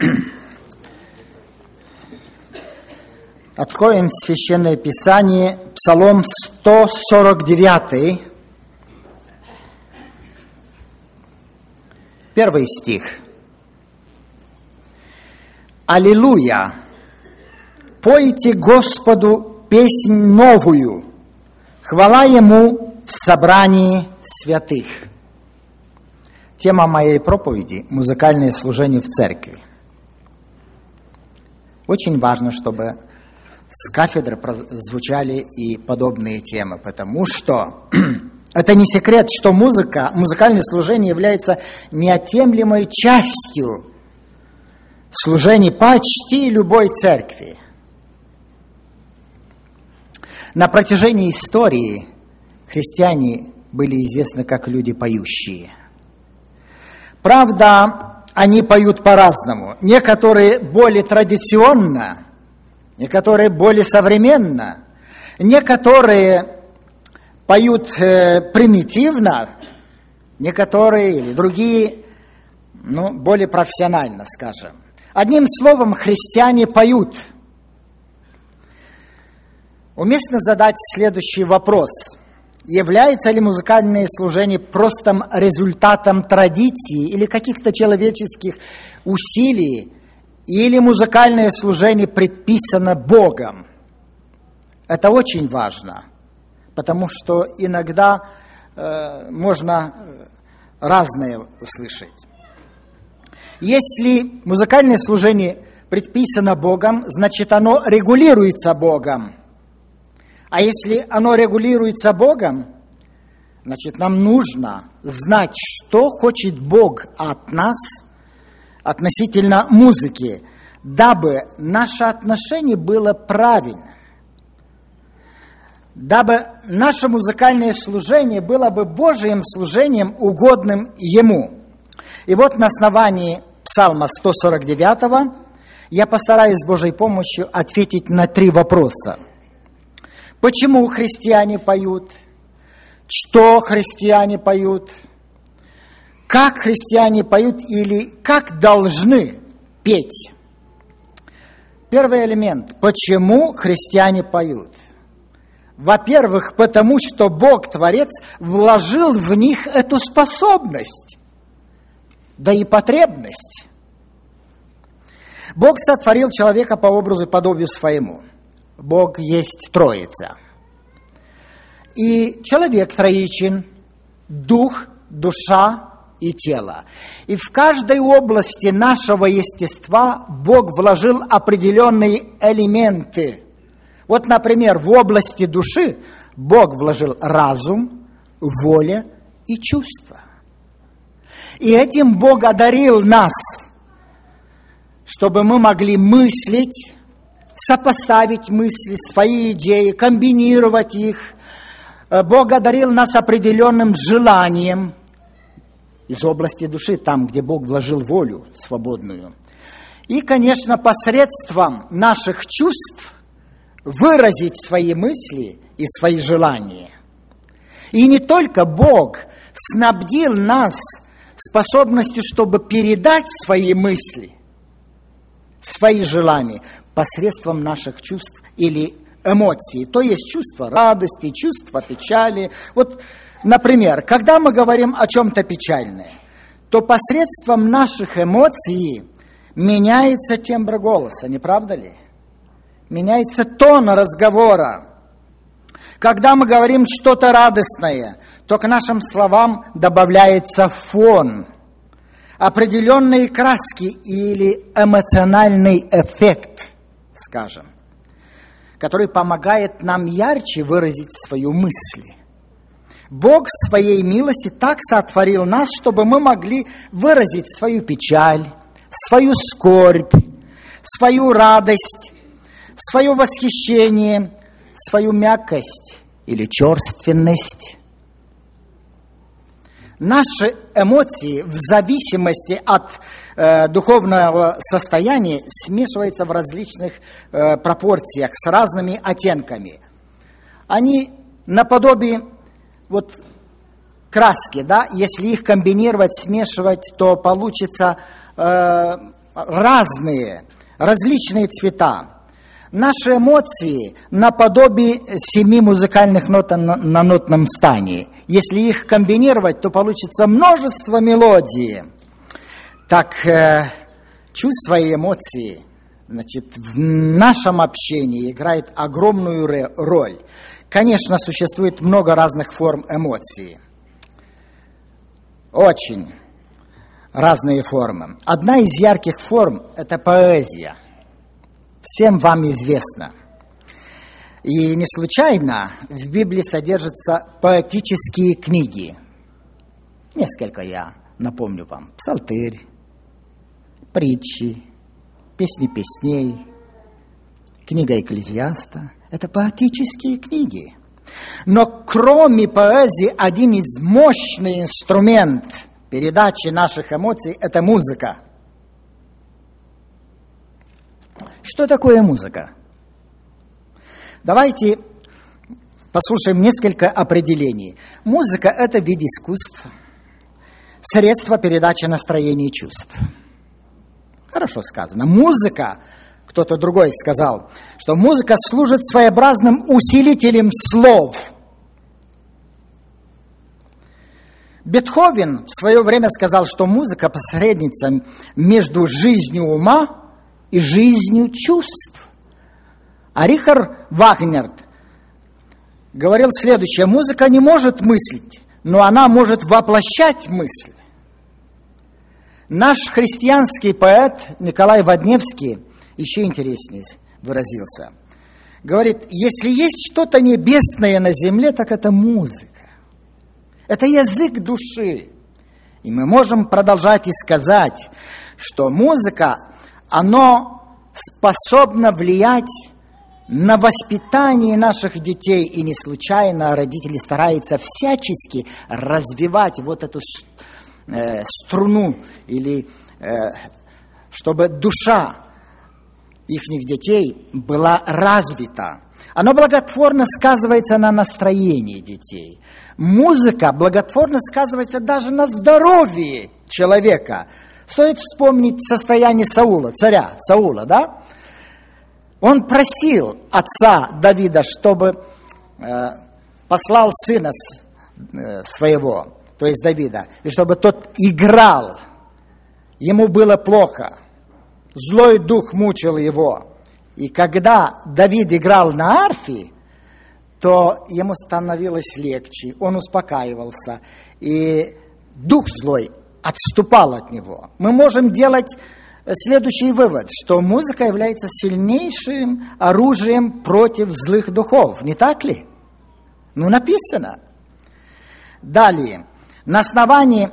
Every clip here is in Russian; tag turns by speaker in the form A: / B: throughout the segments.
A: Откроем Священное Писание, Псалом 149, 1 стих. Аллилуйя! Пойте Господу песнь новую, хвала Ему в собрании святых. Тема моей проповеди – музыкальное служение в церкви. Очень важно, чтобы с кафедры звучали и подобные темы, потому что это не секрет, что музыкальное служение является неотъемлемой частью служений почти любой церкви. На протяжении истории христиане были известны как люди поющие. Правда, они поют по-разному. Некоторые более традиционно, некоторые более современно, некоторые поют примитивно, некоторые или другие, более профессионально, скажем. Одним словом, христиане поют. Уместно задать следующий вопрос. Является ли музыкальное служение просто результатом традиции или каких-то человеческих усилий, или музыкальное служение предписано Богом? Это очень важно, потому что иногда можно разное услышать. Если музыкальное служение предписано Богом, значит оно регулируется Богом. А если оно регулируется Богом, значит нам нужно знать, что хочет Бог от нас относительно музыки, дабы наше отношение было правильным, дабы наше музыкальное служение было бы Божьим служением, угодным Ему. И вот на основании Псалма 149 я постараюсь с Божьей помощью ответить на 3 вопроса. Почему христиане поют? Что христиане поют? Как христиане поют или как должны петь? Первый элемент. Почему христиане поют? Во-первых, потому что Бог, Творец, вложил в них эту способность, да и потребность. Бог сотворил человека по образу и подобию своему. Бог есть Троица. И человек троичен, дух, душа и тело. И в каждой области нашего естества Бог вложил определенные элементы. Вот, например, в области души Бог вложил разум, воля и чувства. И этим Бог одарил нас, чтобы мы могли мыслить, сопоставить мысли, свои идеи, комбинировать их. Бог одарил нас определенным желанием из области души, там, где Бог вложил волю свободную. И, конечно, посредством наших чувств выразить свои мысли и свои желания. И не только Бог снабдил нас способностью, чтобы передать свои мысли, свои желания посредством наших чувств или эмоций. То есть чувство радости, чувство печали. Вот, например, когда мы говорим о чем-то печальном, то посредством наших эмоций меняется тембр голоса, не правда ли? Меняется тон разговора. Когда мы говорим что-то радостное, то к нашим словам добавляется фон, определенные краски или эмоциональный эффект, скажем, который помогает нам ярче выразить свою мысль. Бог в своей милости так сотворил нас, чтобы мы могли выразить свою печаль, свою скорбь, свою радость, свое восхищение, свою мягкость или черственность. Наши эмоции в зависимости от духовного состояния смешиваются в различных пропорциях с разными оттенками. Они наподобие краски, да? Если их комбинировать, смешивать, то получится разные, различные цвета. Наши эмоции наподобие 7 музыкальных нот на нотном стане. Если их комбинировать, то получится множество мелодий. Так, чувства и эмоции, значит, в нашем общении играют огромную роль. Конечно, существует много разных форм эмоций. Очень разные формы. Одна из ярких форм – это поэзия. Всем вам известно. И не случайно в Библии содержатся поэтические книги. Несколько я напомню вам. Псалтырь, притчи, песни песней, книга Экклезиаста. Это поэтические книги. Но кроме поэзии, один из мощных инструментов передачи наших эмоций – это музыка. Что такое музыка? Давайте послушаем несколько определений. Музыка – это вид искусства, средство передачи настроений и чувств. Хорошо сказано. Музыка, кто-то другой сказал, что музыка служит своеобразным усилителем слов. Бетховен в свое время сказал, что музыка посредница между жизнью ума и жизнью чувств. А Рихард Вагнер говорил следующее: музыка не может мыслить, но она может воплощать мысль. Наш христианский поэт Николай Водневский еще интереснее выразился. Говорит, если есть что-то небесное на земле, так это музыка. Это язык души. И мы можем продолжать и сказать, что музыка, она способна влиять на воспитание наших детей. И не случайно родители стараются всячески развивать вот эту струну, или чтобы душа их детей была развита. Оно благотворно сказывается на настроении детей. Музыка благотворно сказывается даже на здоровье человека. Стоит вспомнить состояние Саула, царя Саула, да? Он просил отца Давида, чтобы послал сына своего, то есть Давида, и чтобы тот играл. Ему было плохо. Злой дух мучил его. И когда Давид играл на арфе, то ему становилось легче, он успокаивался, и дух злой отступал от него. Мы можем делать следующий вывод, что музыка является сильнейшим оружием против злых духов, не так ли? Ну, написано. Далее, на основании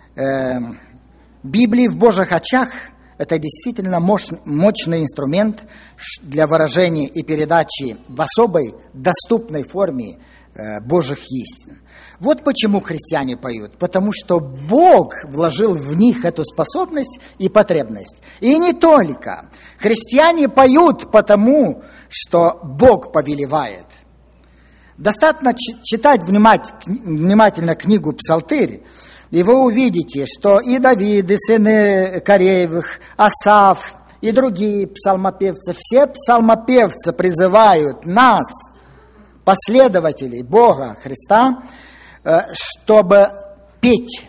A: Библии в Божьих очах это действительно мощный инструмент для выражения и передачи в особой доступной форме Божьих истин. Вот почему христиане поют. Потому что Бог вложил в них эту способность и потребность. И не только. Христиане поют потому, что Бог повелевает. Достаточно читать внимательно книгу «Псалтырь», и вы увидите, что и Давид, и сыны Кореевых, Асаф, и другие псалмопевцы, все псалмопевцы призывают нас, последователей Бога, Христа, чтобы петь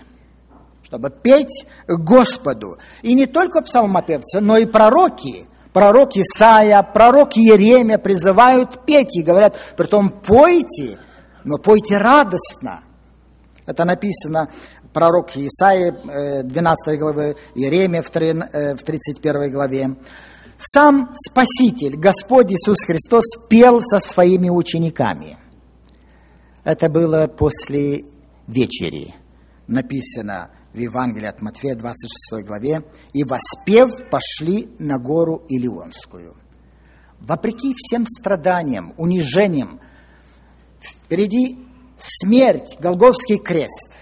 A: Господу. И не только псалмопевцы, но и пророки. Пророк Исаия, пророк Иеремия призывают петь и говорят, притом пойте, но пойте радостно. Это написано пророк Исаия, 12 главы, Иеремия в 31 главе. Сам Спаситель, Господь Иисус Христос, пел со своими учениками. Это было после вечери. Написано в Евангелии от Матфея, 26 главе. «И воспев, пошли на гору Илионскую». Вопреки всем страданиям, унижениям, впереди смерть, Голгофский крест.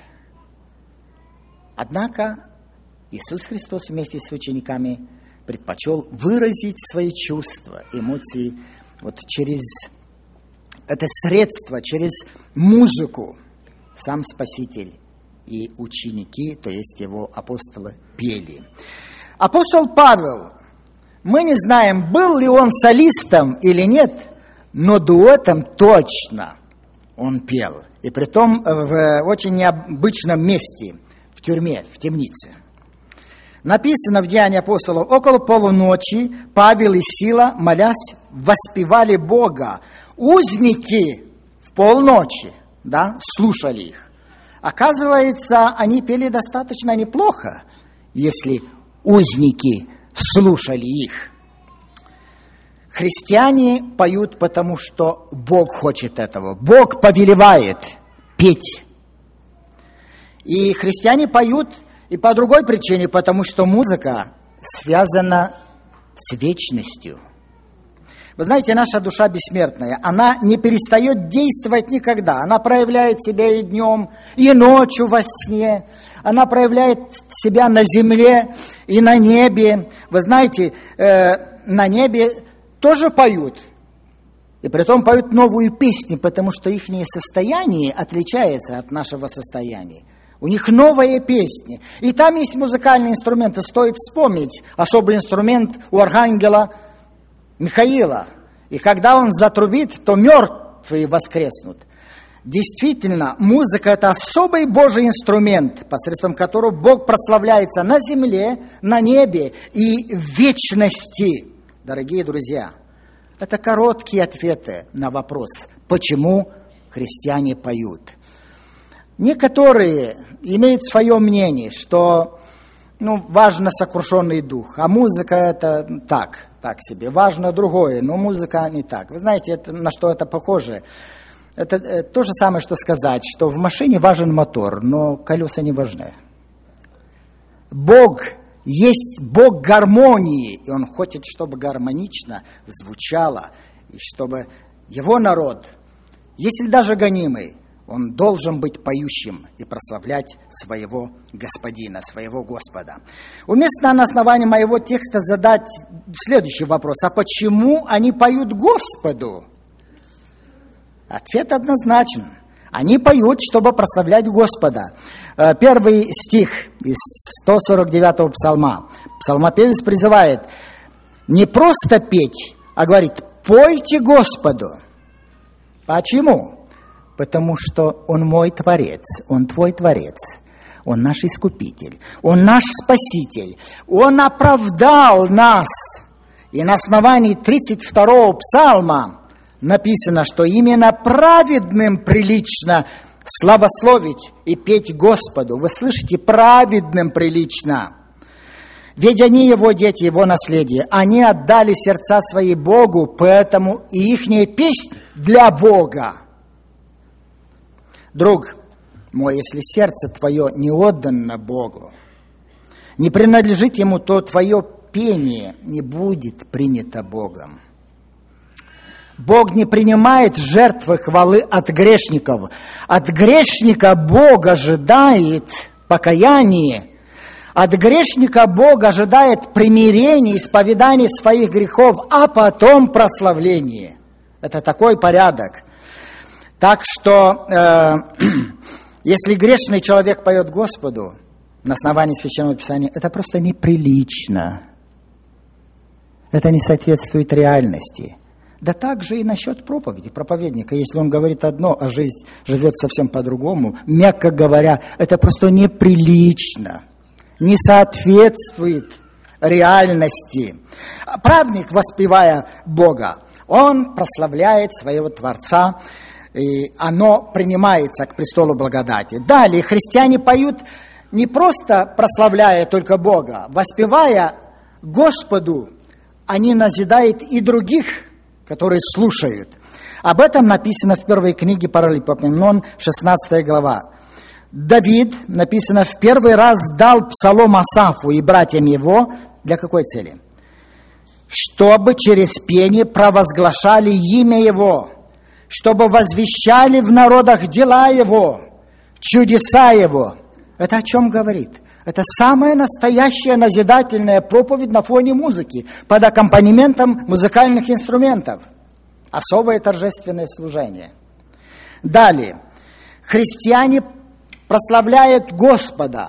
A: Однако Иисус Христос вместе с учениками предпочел выразить свои чувства, эмоции вот через это средство, через музыку. Сам Спаситель и ученики, то есть его апостолы, пели. Апостол Павел, мы не знаем, был ли он солистом или нет, но дуэтом точно он пел. И притом в очень необычном месте, в тюрьме, в темнице. Написано в Деянии апостолов: около полуночи Павел и Сила, молясь, воспевали Бога. Узники в полночи, слушали их. Оказывается, они пели достаточно неплохо, если узники слушали их. Христиане поют, потому что Бог хочет этого. Бог повелевает петь. И христиане поют и по другой причине, потому что музыка связана с вечностью. Вы знаете, наша душа бессмертная, она не перестает действовать никогда. Она проявляет себя и днем, и ночью во сне. Она проявляет себя на земле и на небе. Вы знаете, на небе тоже поют. И притом поют новую песню, потому что их состояние отличается от нашего состояния. У них новые песни. И там есть музыкальные инструменты. Стоит вспомнить особый инструмент у архангела Михаила. И когда он затрубит, то мертвые воскреснут. Действительно, музыка – это особый Божий инструмент, посредством которого Бог прославляется на земле, на небе и в вечности. Дорогие друзья, это короткие ответы на вопрос, почему христиане поют. Некоторые имеют свое мнение, что важно сокрушенный дух, а музыка это так себе. Важно другое, но музыка не так. Вы знаете, на что это похоже? Это то же самое, что сказать, что в машине важен мотор, но колеса не важны. Бог есть Бог гармонии, и Он хочет, чтобы гармонично звучало, и чтобы Его народ, если даже гонимый, он должен быть поющим и прославлять своего Господина, своего Господа. Уместно на основании моего текста задать следующий вопрос. А почему они поют Господу? Ответ однозначен. Они поют, чтобы прославлять Господа. Первый стих из 149-го псалма. Псалмопевец призывает не просто петь, а говорит: пойте Господу. Почему? Потому что Он мой Творец, Он твой Творец, Он наш Искупитель, Он наш Спаситель, Он оправдал нас. И на основании 32-го псалма написано, что именно праведным прилично славословить и петь Господу. Вы слышите, праведным прилично. Ведь они Его дети, Его наследие. Они отдали сердца свои Богу, поэтому и ихняя песнь для Бога. Друг мой, если сердце твое не отдано Богу, не принадлежит Ему, то твое пение не будет принято Богом. Бог не принимает жертвы хвалы от грешников. От грешника Бог ожидает покаяния. От грешника Бог ожидает примирения, исповедания своих грехов, а потом прославления. Это такой порядок. Так что, если грешный человек поет Господу на основании Священного Писания, это просто неприлично. Это не соответствует реальности. Да так же и насчет проповеди, проповедника. Если он говорит одно, а жизнь живет совсем по-другому, мягко говоря, это просто неприлично, не соответствует реальности. Праведник, воспевая Бога, он прославляет своего Творца, и оно принимается к престолу благодати. Далее христиане поют не просто прославляя только Бога, воспевая Господу, они назидают и других, которые слушают. Об этом написано в первой книге Паралипоменон, 16 глава. Давид, написано, в первый раз дал псалом Асафу и братьям его. Для какой цели? Чтобы через пение провозглашали имя Его, чтобы возвещали в народах дела Его, чудеса Его. Это о чем говорит? Это самая настоящая назидательная проповедь на фоне музыки, под аккомпанементом музыкальных инструментов. Особое торжественное служение. Далее. Христиане прославляют Господа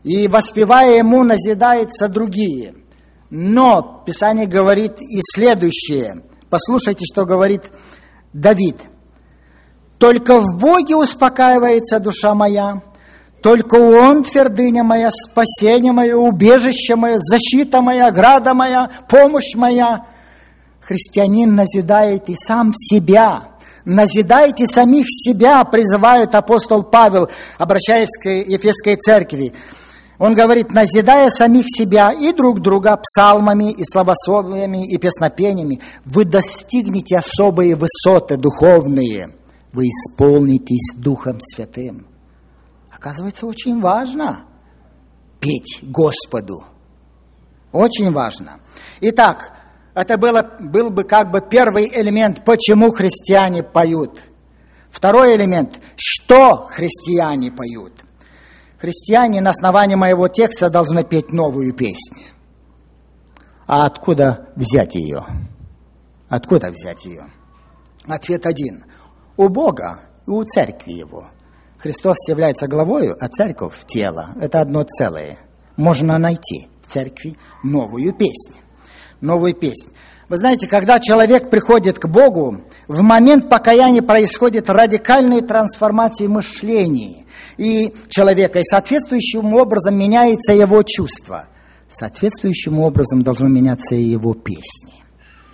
A: и, воспевая ему, назидаются другие. Но Писание говорит и следующее. Послушайте, что говорит Давид. «Только в Боге успокаивается душа моя, только Он твердыня моя, спасение мое, убежище мое, защита моя, ограда моя, помощь моя». Христианин назидает и сам себя. Назидайте самих себя, призывает апостол Павел, обращаясь к Ефесской церкви. Он говорит, назидая самих себя и друг друга псалмами, и славословиями, и песнопениями, вы достигнете особые высоты духовные, вы исполнитесь Духом Святым. Оказывается, очень важно петь Господу. Очень важно. Итак, это был бы как бы первый элемент, почему христиане поют. Второй элемент, что христиане поют. Христиане на основании моего текста должны петь новую песню. А откуда взять ее? Откуда взять ее? Ответ один. У Бога и у церкви его. Христос является главою, а церковь – тело. Это одно целое. Можно найти в церкви новую песню. Новую песню. Вы знаете, когда человек приходит к Богу, в момент покаяния происходит радикальная трансформация мышления и человека, и соответствующим образом меняется его чувство. Соответствующим образом должны меняться и его песни.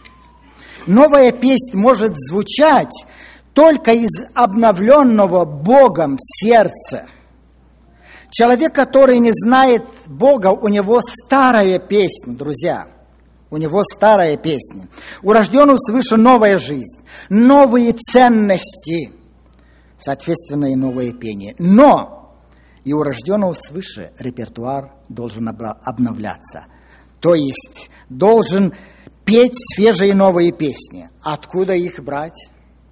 A: Новая песня может звучать только из обновленного Богом сердца. Человек, который не знает Бога, у него старая песня, друзья. У него старая песня. У рожденного свыше новая жизнь, новые ценности, соответственно, и новое пение. Но и у рожденного свыше репертуар должен обновляться. То есть должен петь свежие новые песни. Откуда их брать?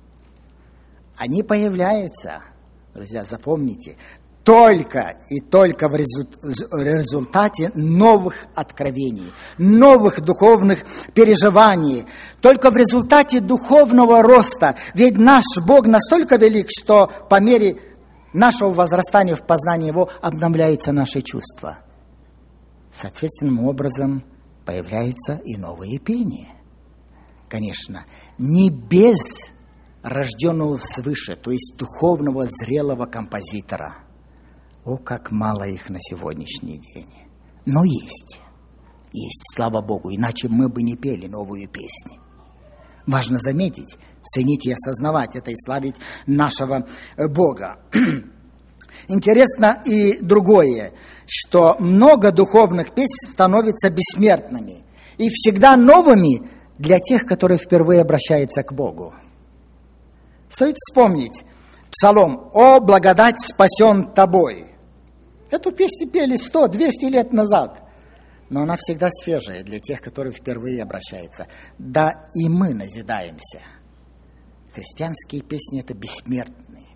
A: Они появляются, друзья, запомните, только и только в результате новых откровений, новых духовных переживаний, только в результате духовного роста. Ведь наш Бог настолько велик, что по мере нашего возрастания в познании Его обновляются наши чувства. Соответственным образом появляются и новые пения. Конечно, не без рожденного свыше, то есть духовного зрелого композитора. О, как мало их на сегодняшний день. Но есть. Есть, слава Богу, иначе мы бы не пели новую песню. Важно заметить, ценить и осознавать это и славить нашего Бога. Интересно и другое, что много духовных песен становятся бессмертными и всегда новыми для тех, которые впервые обращаются к Богу. Стоит вспомнить псалом «О, благодать спасен тобой». Эту песню пели 100-200 лет назад, но она всегда свежая для тех, которые впервые обращаются. Да и мы назидаемся. Христианские песни – это бессмертные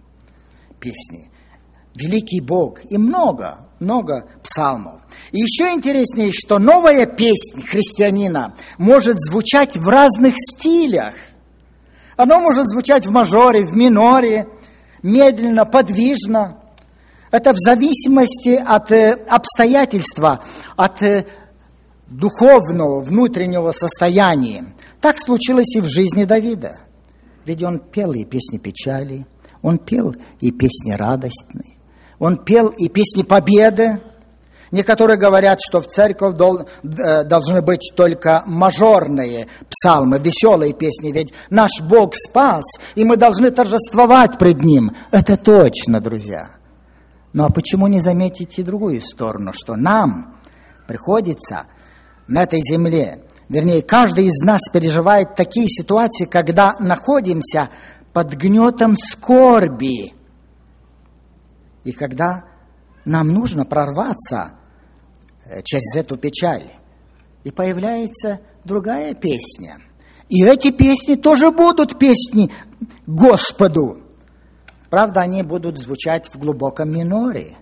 A: песни. Великий Бог и много псалмов. И еще интереснее, что новая песня христианина может звучать в разных стилях. Она может звучать в мажоре, в миноре, медленно, подвижно. Это в зависимости от обстоятельства, от духовного, внутреннего состояния. Так случилось и в жизни Давида. Ведь он пел и песни печали, он пел и песни радостные, он пел и песни победы. Некоторые говорят, что в церковь должны быть только мажорные псалмы, веселые песни, ведь наш Бог спас, и мы должны торжествовать пред Ним. Это точно, друзья. Ну а почему не заметить и другую сторону, что нам приходится на этой земле, вернее, каждый из нас переживает такие ситуации, когда находимся под гнетом скорби, и когда нам нужно прорваться через эту печаль, и появляется другая песня. И эти песни тоже будут песни Господу. Правда, они будут звучать в глубоком миноре.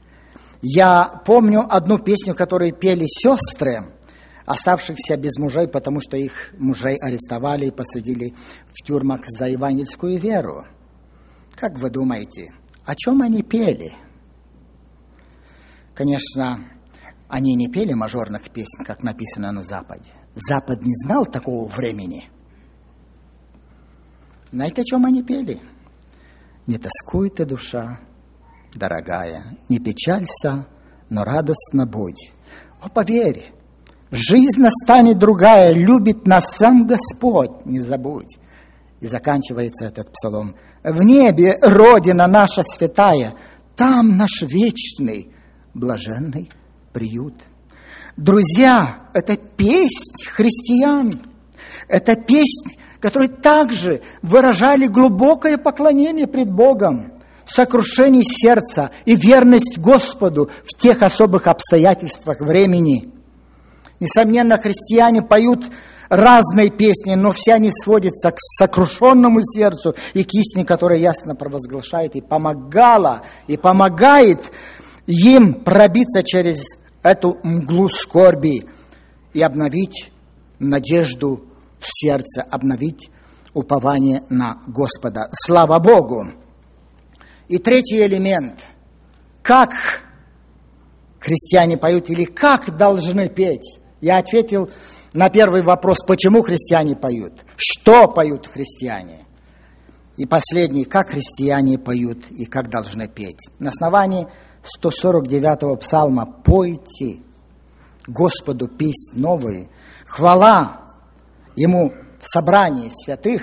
A: Я помню одну песню, которую пели сестры, оставшихся без мужей, потому что их мужей арестовали и посадили в тюрьмах за евангельскую веру. Как вы думаете, о чем они пели? Конечно, они не пели мажорных песен, как написано на Западе. Запад не знал такого времени. Знаете, о чем они пели? «Не тоскуй ты, душа, дорогая, не печалься, но радостно будь. О, поверь, жизнь настанет другая, любит нас сам Господь, не забудь». И заканчивается этот псалом. «В небе Родина наша святая, там наш вечный, блаженный приют». Друзья, это песнь христиан, это песнь, которые также выражали глубокое поклонение пред Богом, сокрушение сердца и верность Господу в тех особых обстоятельствах времени. Несомненно, христиане поют разные песни, но все они сводятся к сокрушенному сердцу и к истине, которая ясно провозглашает и помогала, и помогает им пробиться через эту мглу скорби и обновить надежду в сердце, обновить упование на Господа. Слава Богу! И третий элемент. Как христиане поют или как должны петь? Я ответил на первый вопрос, почему христиане поют, что поют христиане. И последний, как христиане поют и как должны петь. На основании 149-го псалма «Пойте Господу песнь новые», хвала Ему в собрании святых,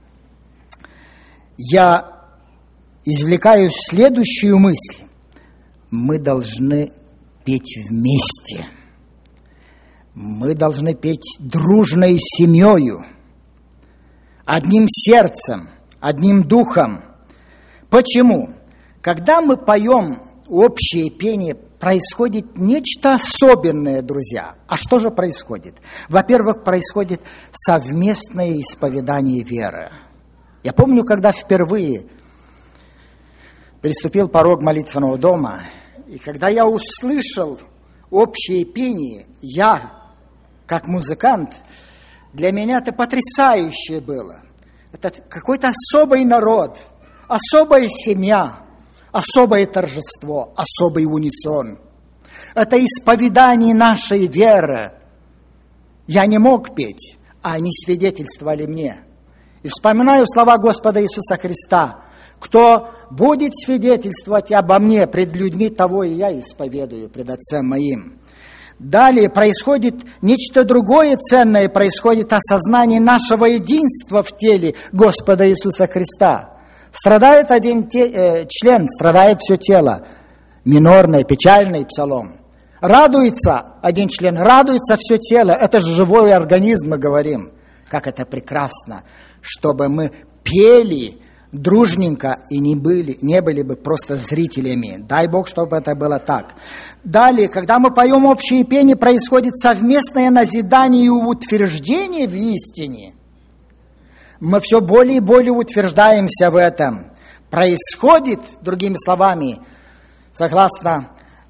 A: я извлекаю следующую мысль. Мы должны петь вместе. Мы должны петь дружной семьей, одним сердцем, одним духом. Почему? Когда мы поем общее пение, происходит нечто особенное, друзья. А что же происходит? Во-первых, происходит совместное исповедание веры. Я помню, когда впервые переступил порог молитвенного дома, и когда я услышал общее пение, я, как музыкант, для меня это потрясающе было. Это какой-то особый народ, особая семья, особое торжество, особый унисон. Это исповедание нашей веры. Я не мог петь, а они свидетельствовали мне. И вспоминаю слова Господа Иисуса Христа. Кто будет свидетельствовать обо мне пред людьми, того и я исповедую пред Отцем моим. Далее происходит нечто другое ценное, происходит осознание нашего единства в теле Господа Иисуса Христа. Страдает один член, страдает все тело. Минорный, печальный псалом. Радуется один член, радуется все тело. Это же живой организм, мы говорим. Как это прекрасно, чтобы мы пели дружненько и не были бы просто зрителями. Дай Бог, чтобы это было так. Далее, когда мы поем общее пение, происходит совместное назидание и утверждение в истине. Мы все более и более утверждаемся в этом. Происходит, другими словами, согласно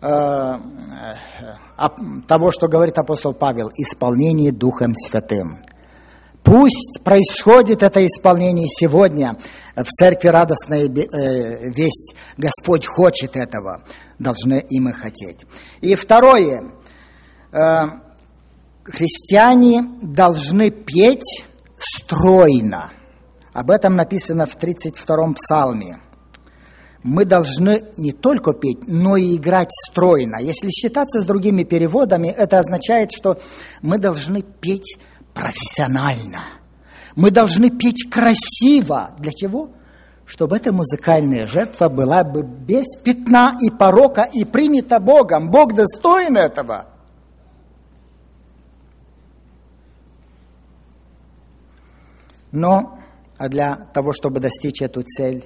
A: того, что говорит апостол Павел, исполнение Духом Святым. Пусть происходит это исполнение сегодня в церкви «Радостная весть». Господь хочет этого, должны и мы хотеть. И второе, христиане должны петь стройно. Об этом написано в 32-м псалме. Мы должны не только петь, но и играть стройно. Если считаться с другими переводами, это означает, что мы должны петь профессионально. Мы должны петь красиво. Для чего? Чтобы эта музыкальная жертва была бы без пятна и порока и принята Богом. Бог достоин этого. Но для того, чтобы достичь эту цель,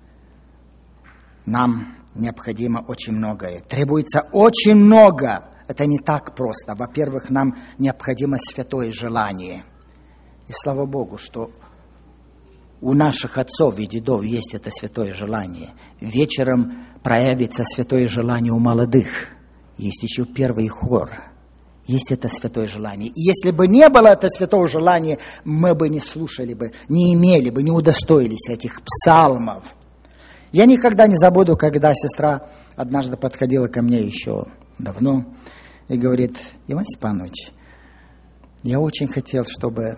A: нам необходимо очень многое. Требуется очень много. Это не так просто. Во-первых, нам необходимо святое желание. И слава Богу, что у наших отцов и дедов есть это святое желание. Вечером проявится святое желание у молодых. Есть еще первый хор. Есть это святое желание. И если бы не было это святого желания, мы бы не слушали бы, не имели бы, не удостоились этих псалмов. Я никогда не забуду, когда сестра однажды подходила ко мне еще давно и говорит: Иван Степанович, я очень хотел, чтобы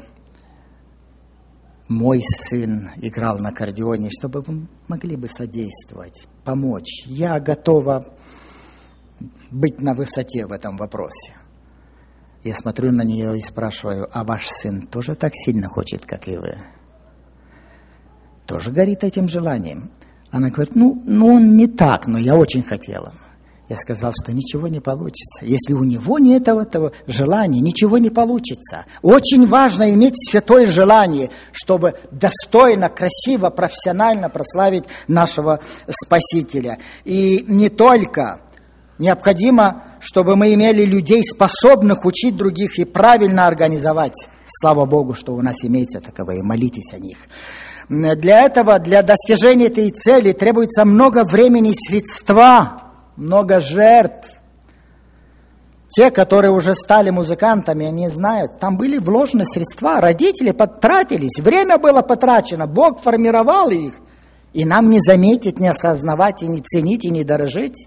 A: мой сын играл на аккордеоне, чтобы вы могли бы содействовать, помочь. Я готова быть на высоте в этом вопросе. Я смотрю на нее и спрашиваю: а ваш сын тоже так сильно хочет, как и вы? Тоже горит этим желанием? Она говорит: ну он не так, но я очень хотела. Я сказал, что ничего не получится. Если у него нет этого желания, ничего не получится. Очень важно иметь святое желание, чтобы достойно, красиво, профессионально прославить нашего Спасителя. И не только необходимо, чтобы мы имели людей, способных учить других и правильно организовать. Слава Богу, что у нас имеются таковые, молитесь о них. Для этого, для достижения этой цели требуется много времени и средства, много жертв. Те, которые уже стали музыкантами, они знают, там были вложены средства, родители потратились, время было потрачено, Бог формировал их, и нам не заметить, не осознавать, и не ценить, и не дорожить.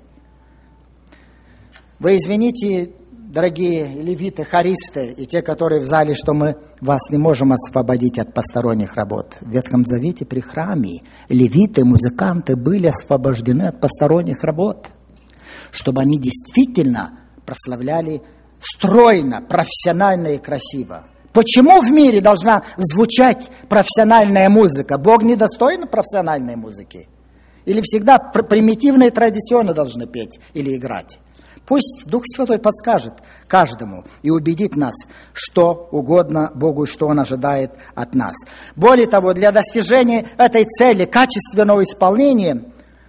A: Вы извините, дорогие левиты, хористы и те, которые в зале, что мы вас не можем освободить от посторонних работ. В Ветхом Завете при храме левиты, музыканты были освобождены от посторонних работ, чтобы они действительно прославляли стройно, профессионально и красиво. Почему в мире должна звучать профессиональная музыка? Бог недостоин профессиональной музыки? Или всегда примитивно и традиционно должны петь или играть? Пусть Дух Святой подскажет каждому и убедит нас, что угодно Богу и что Он ожидает от нас. Более того, для достижения этой цели, качественного исполнения,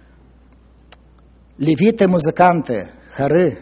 A: левиты, музыканты, хоры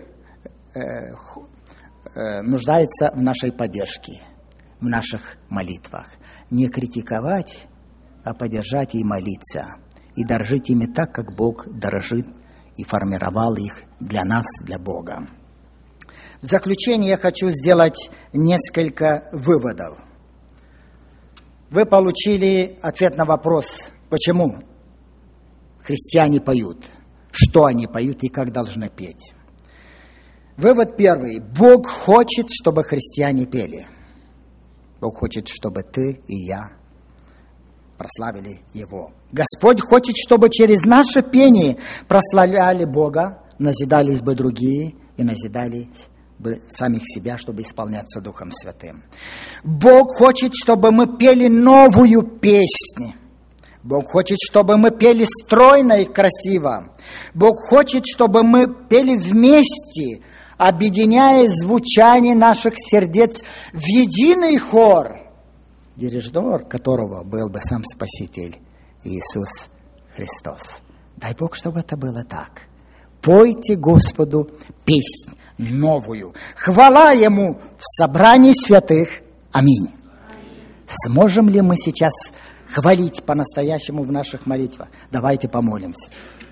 A: нуждаются в нашей поддержке, в наших молитвах. Не критиковать, а поддержать и молиться. И дорожить ими так, как Бог дорожит и формировал их для нас, для Бога. В заключение я хочу сделать несколько выводов. Вы получили ответ на вопрос, почему христиане поют, что они поют и как должны петь. Вывод первый. Бог хочет, чтобы христиане пели. Бог хочет, чтобы ты и я прославили Его. Господь хочет, чтобы через наше пение прославляли Бога, назидались бы другие и назидали бы самих себя, чтобы исполняться Духом Святым. Бог хочет, чтобы мы пели новую песню. Бог хочет, чтобы мы пели стройно и красиво. Бог хочет, чтобы мы пели вместе, объединяя звучание наших сердец в единый хор, дирижер которого был бы сам Спаситель Иисус Христос. Дай Бог, чтобы это было так. Пойте Господу песнь новую. Хвала Ему в собрании святых. Аминь. Сможем ли мы сейчас хвалить по-настоящему в наших молитвах? Давайте помолимся.